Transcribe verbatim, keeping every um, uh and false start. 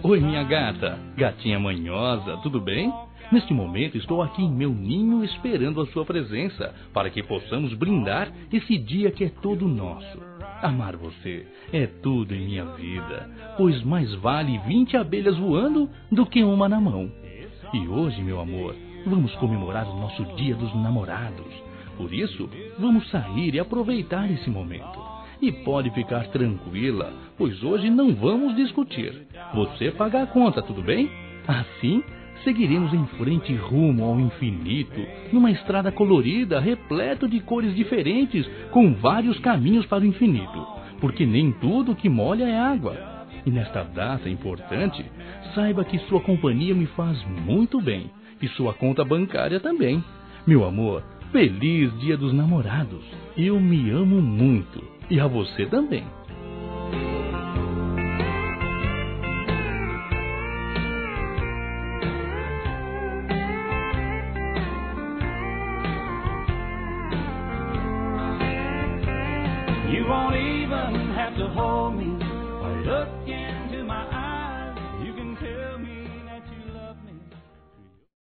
Oi, minha gata, gatinha manhosa, tudo bem? Neste momento estou aqui em meu ninho esperando a sua presença para que possamos brindar esse dia que é todo nosso. Amar você é tudo em minha vida, pois mais vale vinte abelhas voando do que uma na mão. E hoje, meu amor, vamos comemorar o nosso Dia dos Namorados. Por isso, vamos sair e aproveitar esse momento. E pode ficar tranquila, pois hoje não vamos discutir. Você paga a conta, tudo bem? Assim, seguiremos em frente rumo ao infinito, numa estrada colorida, repleto de cores diferentes, com vários caminhos para o infinito, porque nem tudo que molha é água. E nesta data importante, saiba que sua companhia me faz muito bem, e sua conta bancária também. Meu amor, feliz Dia dos Namorados. Eu me amo muito. E a você também. You won't even have to hold